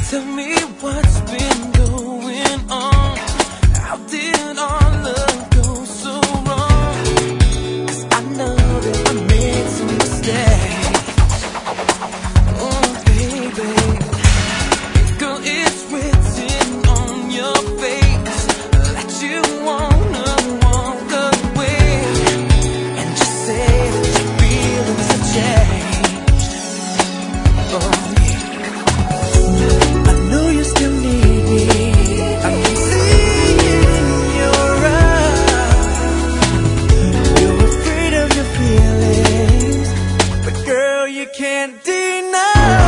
Tell me what's been going on. How did our love go so wrong? 'Cause I know that I made some mistakes. Oh baby, girl, it's written on your face that you wanna walk away and just say that your feelings have changed. Oh yeah, I know you still need me. I can see it in your eyes. You're afraid of your feelings, but girl, you can't deny.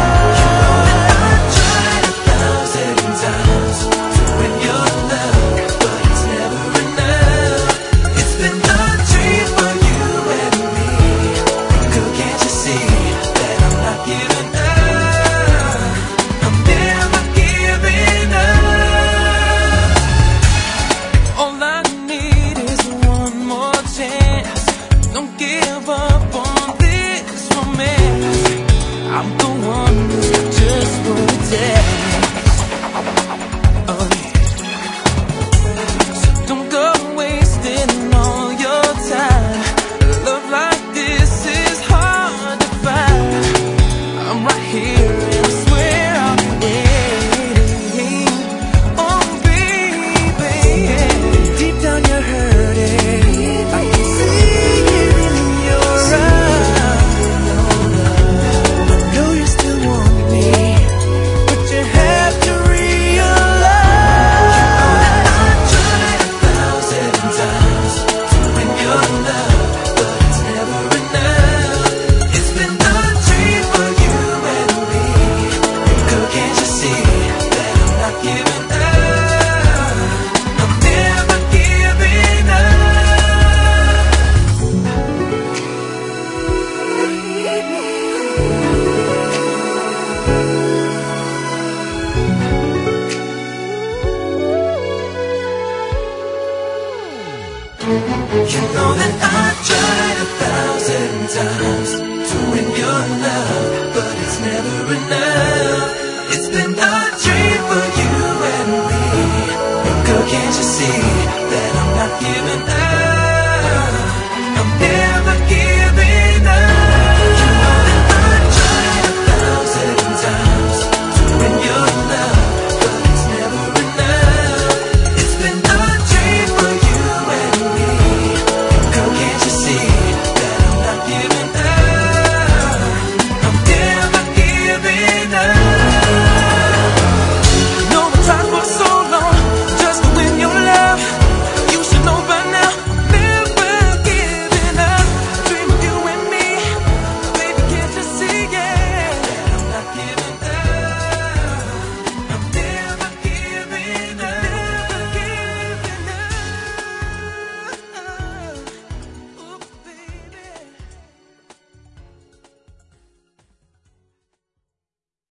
Don't give up on this romance. I'm the one who's got just what it takes. Oh yeah. So don't go wasting all your time. Love like this is hard to find. I'm right here and I swear I'll be waiting. Oh baby, deep down you're hurting. I can see it in your eyes. I know you still want me, but you have to realize. I tried 1,000 times to win your love, but it's never enough. It's been a dream for you and me. Girl, can't you see that I'm not giving up? I'm never giving up. You know that I tried 1,000 times to win your love, but it's never enough.